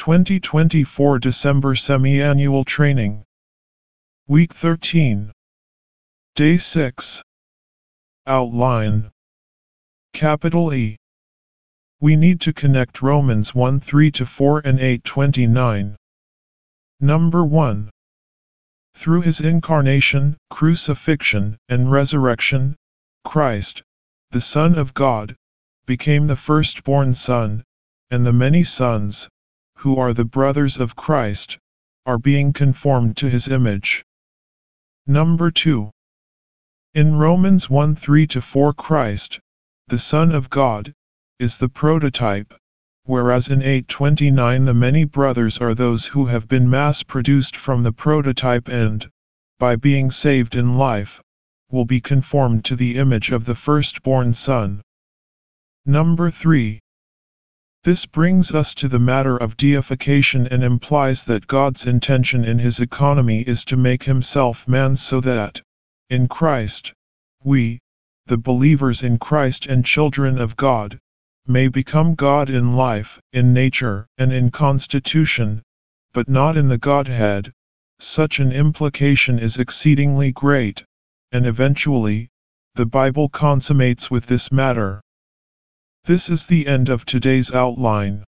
2024 December Semi-Annual Training. Week 13. Day 6. Outline. Capital E. We need to connect Romans 1:3-4 and 8:29. Number 1. Through his incarnation, crucifixion, and resurrection, Christ, the Son of God, became the firstborn Son, and the many sons, who are the brothers of Christ, are being conformed to his image. Number 2. In Romans 1:3-4 Christ, the Son of God, is the prototype, whereas in 8:29 the many brothers are those who have been mass-produced from the prototype and, by being saved in life, will be conformed to the image of the firstborn Son. Number 3. This brings us to the matter of deification and implies that God's intention in his economy is to make himself man so that, in Christ, we, the believers in Christ and children of God, may become God in life, in nature, and in constitution, but not in the Godhead. Such an implication is exceedingly great, and eventually, the Bible consummates with this matter. This is the end of today's outline.